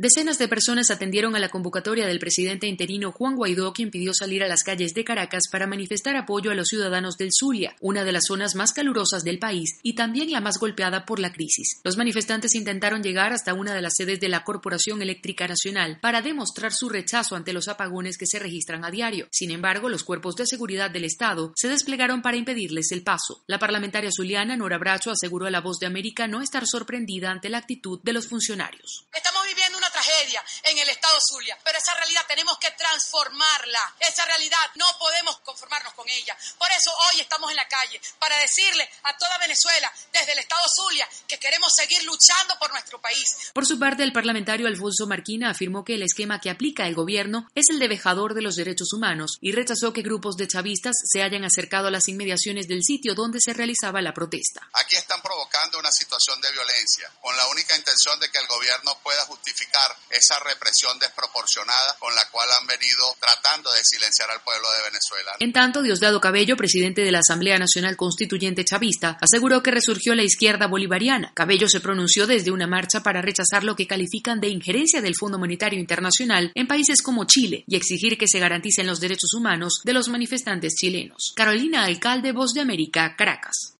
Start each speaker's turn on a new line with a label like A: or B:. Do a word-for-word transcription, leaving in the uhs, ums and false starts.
A: Decenas de personas atendieron a la convocatoria del presidente interino Juan Guaidó, quien pidió salir a las calles de Caracas para manifestar apoyo a los ciudadanos del Zulia, una de las zonas más calurosas del país y también la más golpeada por la crisis. Los manifestantes intentaron llegar hasta una de las sedes de la Corporación Eléctrica Nacional para demostrar su rechazo ante los apagones que se registran a diario. Sin embargo, los cuerpos de seguridad del Estado se desplegaron para impedirles el paso. La parlamentaria zuliana Nora Bracho aseguró a La Voz de América no estar sorprendida ante la actitud de los funcionarios.
B: Estamos viviendo una tragedia en el estado Zulia, pero esa realidad tenemos que transformarla. Esa realidad no podemos conformarnos con ella. Por eso hoy estamos en la calle, para decirle a toda Venezuela, desde el estado Zulia, que queremos seguir luchando por nuestro país.
A: Por su parte, el parlamentario Alfonso Marquina afirmó que el esquema que aplica el gobierno es el de vejador de los derechos humanos y rechazó que grupos de chavistas se hayan acercado a las inmediaciones del sitio donde se realizaba la protesta.
C: Aquí están provocando una situación de violencia, con la única intención de que el gobierno pueda justificar esa represión desproporcionada con la cual han venido tratando de silenciar al pueblo de Venezuela.
A: En tanto, Diosdado Cabello, presidente de la Asamblea Nacional Constituyente Chavista, aseguró que resurgió la izquierda bolivariana. Cabello se pronunció desde una marcha para rechazar lo que califican de injerencia del Fondo Monetario Internacional en países como Chile y exigir que se garanticen los derechos humanos de los manifestantes chilenos. Carolina Alcalde, Voz de América, Caracas.